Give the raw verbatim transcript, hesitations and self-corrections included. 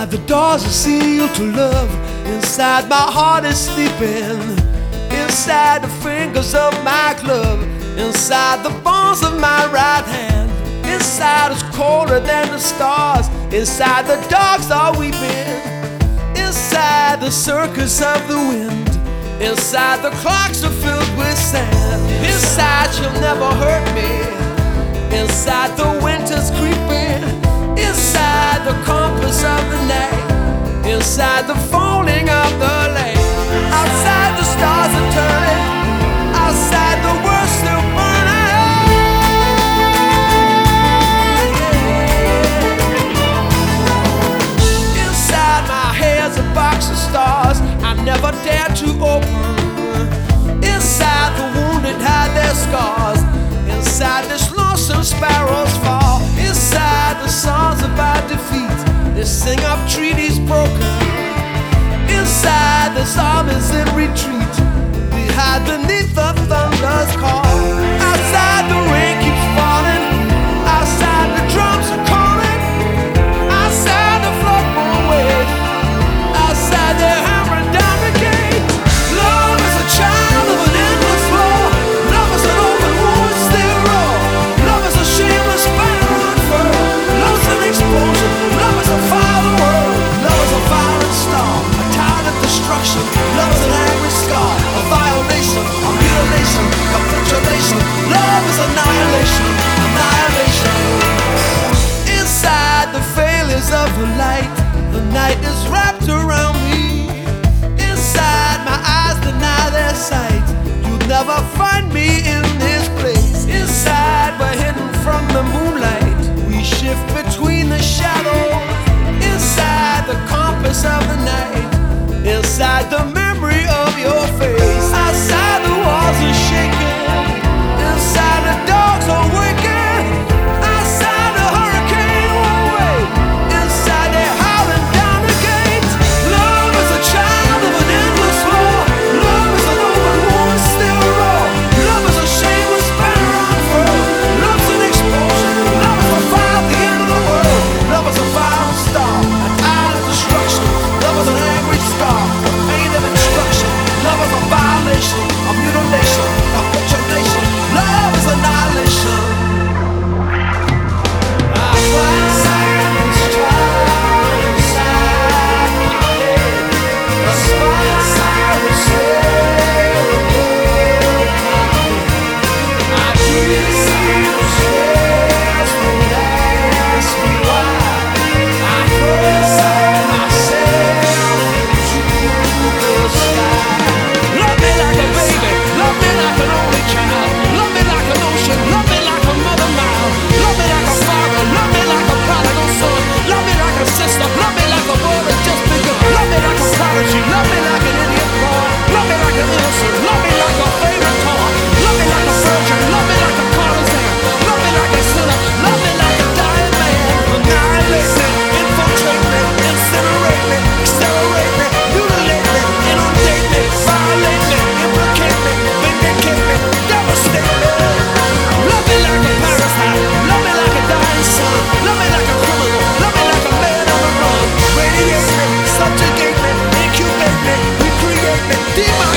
Inside the doors are sealed to love. Inside my heart is sleeping. Inside the fingers of my glove. Inside the bones of my right hand. Inside is colder than the stars. Inside the dogs are weeping. Inside the circus of the wind. Inside the clocks are filled with sand. Inside you'll never hurt me. Inside the winter's creeping. Inside the compass of the night. Inside the folding of the light. Outside the stars are turning. Outside the world still burning. Yeah. Inside my head's a box of stars I never dared to open. Inside the wounded hide their scars. Inside this lonesome sparrows fall. Inside the songs about defeat, they sing of treaties broken. Inside there's armies in retreat. We hide beneath the thunder's call. Outside the rain keeps falling. Outside the drums are calling. Outside the flood won't wait. Outside they're hammering down the gate. Love is a child of an endless war. Love is an open wound still raw. Love is a shameless fire unfurled. Love's an explosion. Love is a fire world. Love is a violent star. A tide of destruction. Love is an angry scar. A violation. A mutilation. Capitulation. Love is annihilation. Annihilation. Inside the failures of the light, the night is wrapped around me. Inside my eyes deny their sight. You'll never find me in this place. Inside we're hidden from the moonlight. We shift between the shadows. Inside the compass of the night. Inside the memory of your face. Outside the walls are shaking. Inside the dogs are waking. Outside the hurricane won't wait. Inside they're howling down the gate. Love is a child of an endless war. Love is an open wound still raw. Love is a shameless banner unfurled. Love's an explosion. Love is a fire at the end of the world. Love is a violent star. A tide of destruction. Love is an angry scar. A pain of instruction. Love is a violation. A mutilation. A capitulation. Love is annihilation. I fly inside this child inside my head. A spine will sail above my head. I keep the stairs when ask me why. I press myself into the sky. Love me like a baby. Love me like an only child. Love me like an ocean. Love me like a mother mile. Love me like a father. Love me like a prodigal son. Love me like a sister. Love me like a boy that just begun. Love me like a prodigy. Love me like an idiot boy. Love me like an innocent. Love me like a favorite toy. Love me like a virgin. Love me like a courtesan. Love me like a sinner. Love me like a dying man. Annihilate me, infiltrate me, incinerate me, accelerate me, mutilate me, inundate me, violate me, implicate me, vindicate me, devastate me. Love me like a parasite. Love me like a dying sun. Love me like a criminal. Love me like a man on the run. Radiate me, subjugate me, incubate me, recreate me, demonize